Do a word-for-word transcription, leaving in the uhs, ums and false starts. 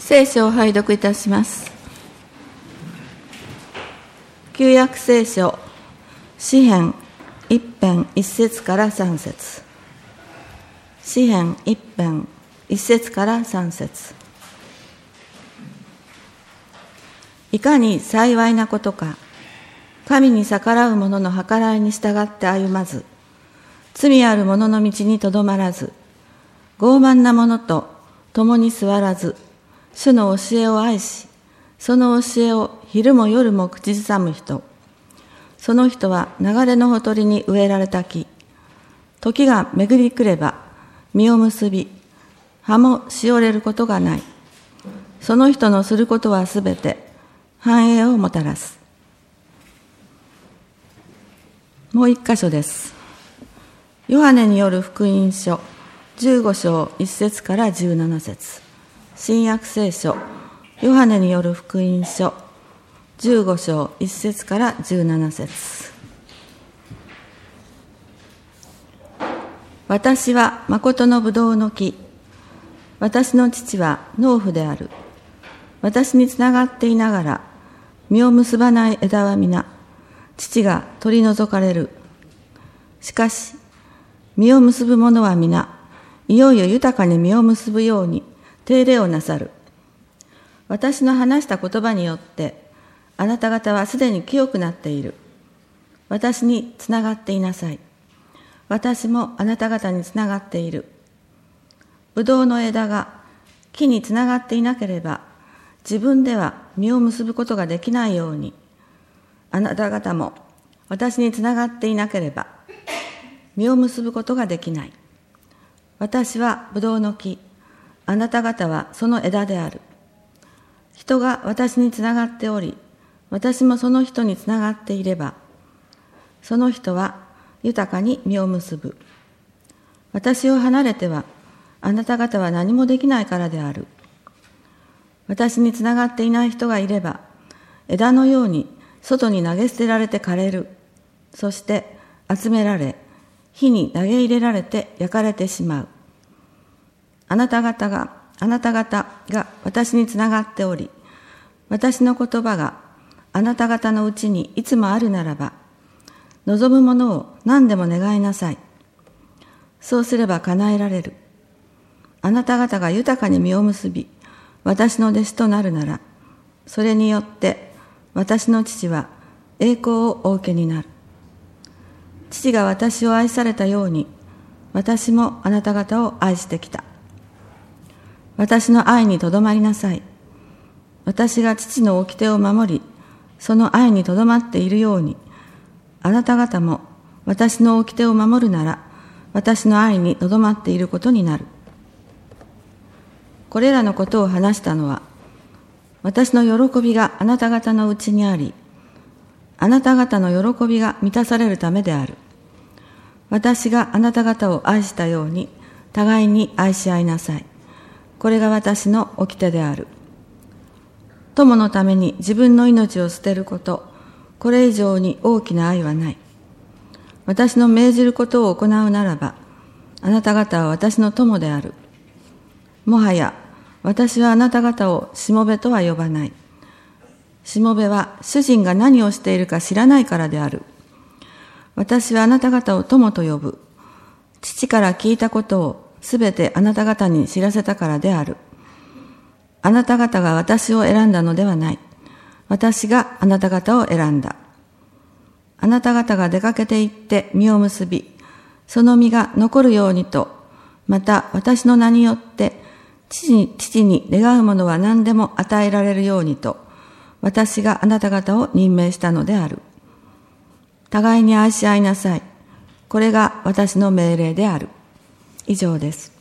聖書を拝読いたします。旧約聖書詩編一編一節から三節。詩編一編一節から三節。いかに幸いなことか、神に逆らう者の計らいに従って歩まず、罪ある者の道にとどまらず、傲慢な者と共に座らず、主の教えを愛し、その教えを昼も夜も口ずさむ人。その人は流れのほとりに植えられた木。時が巡り来れば実を結び、葉もしおれることがない。その人のすることはすべて繁栄をもたらす。もう一箇所です。ヨハネによる福音書じゅうご章いち節からじゅうなな節。新約聖書ヨハネによる福音書じゅうご章いち節からじゅうなな節。私は誠のぶどうの木、私の父は農夫である。私につながっていながら実を結ばない枝は皆父が取り除かれる。しかし実を結ぶ者は皆いよいよ豊かに実を結ぶように手入れをなさる。私の話した言葉によってあなた方はすでに清くなっている。私につながっていなさい。私もあなた方につながっている。ぶどうの枝が木につながっていなければ自分では実を結ぶことができないように、あなた方も私につながっていなければ実を結ぶことができない。私はぶどうの木、あなた方はその枝である。人が私につながっており、私もその人につながっていれば、その人は豊かに実を結ぶ。私を離れては、あなた方は何もできないからである。私につながっていない人がいれば、枝のように外に投げ捨てられて枯れる。そして集められ、火に投げ入れられて焼かれてしまう。あなた方が、あなた方が私につながっており、私の言葉があなた方のうちにいつもあるならば、望むものを何でも願いなさい。そうすれば叶えられる。あなた方が豊かに実を結び、私の弟子となるなら、それによって私の父は栄光をお受けになる。父が私を愛されたように、私もあなた方を愛してきた。私の愛にとどまりなさい。私が父の掟を守り、その愛にとどまっているように、あなた方も私の掟を守るなら、私の愛にとどまっていることになる。これらのことを話したのは、私の喜びがあなた方のうちにあり、あなた方の喜びが満たされるためである。私があなた方を愛したように、互いに愛し合いなさい。これが私の掟である。友のために自分の命を捨てること、これ以上に大きな愛はない。私の命じることを行うならば、あなた方は私の友である。もはや、私はあなた方をしもべとは呼ばない。しもべは主人が何をしているか知らないからである。私はあなた方を友と呼ぶ。父から聞いたことをすべてあなた方に知らせたからである。あなた方が私を選んだのではない。私があなた方を選んだ。あなた方が出かけて行って実を結び、その実が残るようにと、また私の名によって父に、父に願うものは何でも与えられるようにと、私があなた方を任命したのである。互いに愛し合いなさい。これが私の命令である。以上です。